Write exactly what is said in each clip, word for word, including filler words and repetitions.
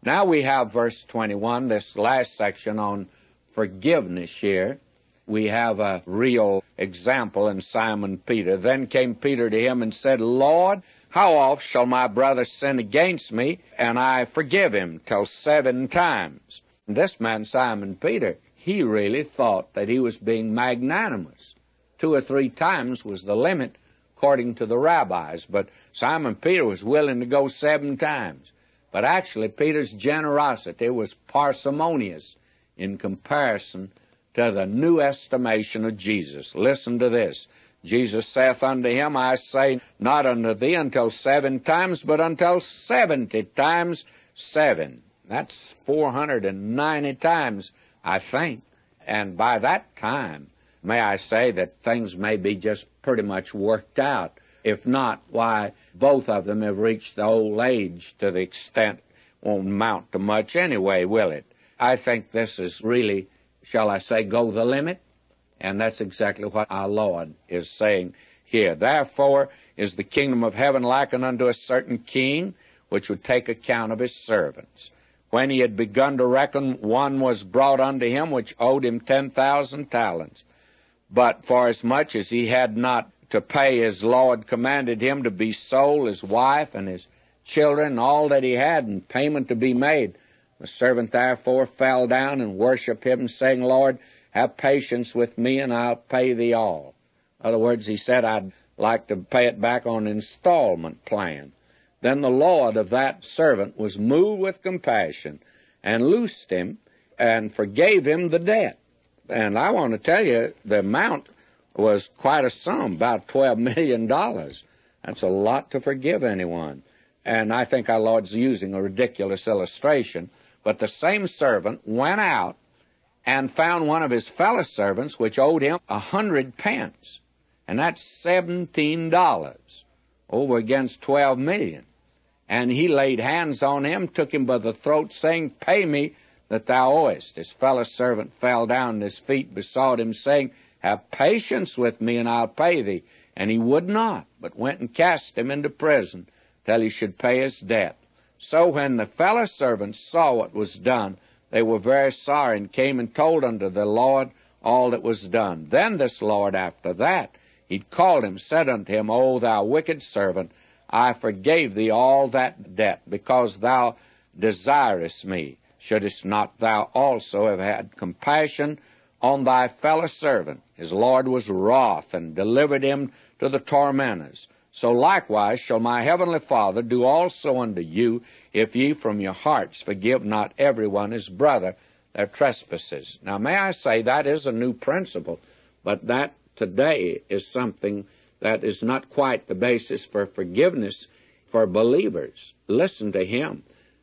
Now we have verse twenty-one, this last section on forgiveness here. We have a real example in Simon Peter. Then came Peter to him and said, Lord, how oft shall my brother sin against me, and I forgive him? Till seven times. And this man, Simon Peter, he really thought that he was being magnanimous. Two or three times was the limit, according to the rabbis. But Simon Peter was willing to go seven times. But actually, Peter's generosity was parsimonious in comparison to the new estimation of Jesus. Listen to this. Jesus saith unto him, I say not unto thee until seven times, but until seventy times seven. That's four hundred ninety times, I think. And by that time, may I say that things may be just pretty much worked out. If not, why, both of them have reached the old age to the extent won't amount to much anyway, will it? I think this is really, shall I say, go the limit? And that's exactly what our Lord is saying here. Therefore is the kingdom of heaven likened unto a certain king, which would take account of his servants. When he had begun to reckon, one was brought unto him which owed him ten thousand talents. But forasmuch as he had not to pay, his Lord commanded him to be sold, his wife and his children, and all that he had, and payment to be made. The servant therefore fell down and worshipped him, saying, Lord, have patience with me, and I'll pay thee all. In other words, he said, I'd like to pay it back on an installment plan. Then the Lord of that servant was moved with compassion, and loosed him, and forgave him the debt. And I want to tell you, the amount was quite a sum, about twelve million dollars. That's a lot to forgive anyone. And I think our Lord's using a ridiculous illustration. But the same servant went out and found one of his fellow servants which owed him a hundred pence. And that's seventeen dollars over against twelve million. And he laid hands on him, took him by the throat, saying, Pay me that thou owest. His fellow servant fell down at his feet, besought him, saying, Have patience with me, and I'll pay thee. And he would not, but went and cast him into prison till he should pay his debt. So when the fellow servants saw what was done, they were very sorry, and came and told unto the Lord all that was done. Then this Lord, after that, he called him, said unto him, O thou wicked servant, I forgave thee all that debt, because thou desirest me. Shouldest not thou also have had compassion on thy fellow servant? His Lord was wroth, and delivered him to the tormentors. So likewise shall my heavenly Father do also unto you, if ye from your hearts forgive not every one his brother their trespasses. Now may I say, that is a new principle, but that today is something that is not quite the basis for forgiveness for believers. Listen to him.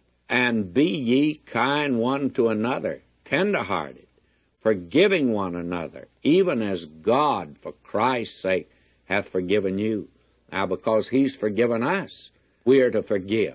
And be ye kind one to another, tender-hearted, forgiving one another, even as God, for Christ's sake, hath forgiven you. Now, because he's forgiven us, we are to forgive.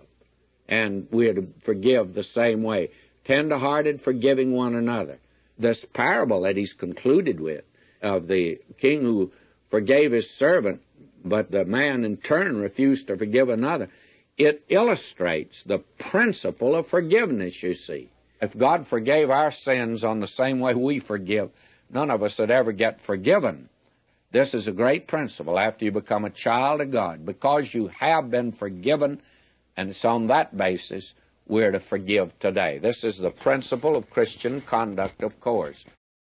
And we are to forgive the same way. Tender-hearted, forgiving one another. This parable that he's concluded with, of the king who forgave his servant, but the man in turn refused to forgive another, it illustrates the principle of forgiveness, you see. If God forgave our sins on the same way we forgive, none of us would ever get forgiven. This is a great principle after you become a child of God. Because you have been forgiven, and it's on that basis we're to forgive today. This is the principle of Christian conduct, of course.